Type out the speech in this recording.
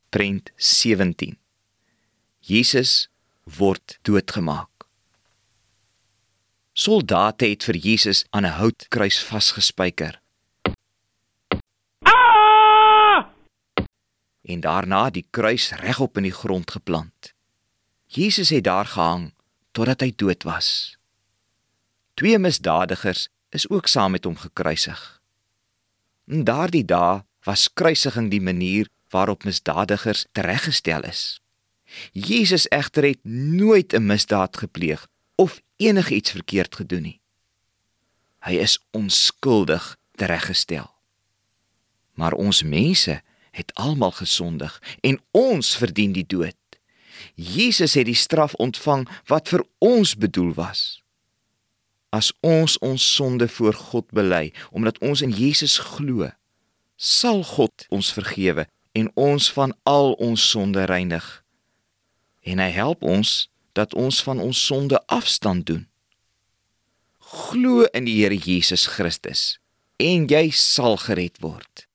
Prent 17. Jesus word doodgemaak. Soldate het vir Jesus aan 'n houtkruis vasgespyker. En daarna die kruis regop in die grond geplant. Jesus het daar gehang totdat hy dood was. 2 misdadigers is ook saam met hom gekruisig. In daardie dae was kruisiging die manier waarop misdadigers tereggestel is. Jesus egter het nooit 'n misdaad gepleeg of enigiets verkeerd gedoen nie. Hy is onskuldig tereggestel. Maar ons mense het almal gesondig en ons verdien die dood. Jesus het die straf ontvang wat vir ons bedoel was. As ons sonde voor God bely, omdat ons in Jesus glo, sal God ons vergewe en ons van al ons sonde reinig. En hy help ons dat ons van ons sonde afstand doen. Glo in die Here Jesus Christus en jy sal gered word.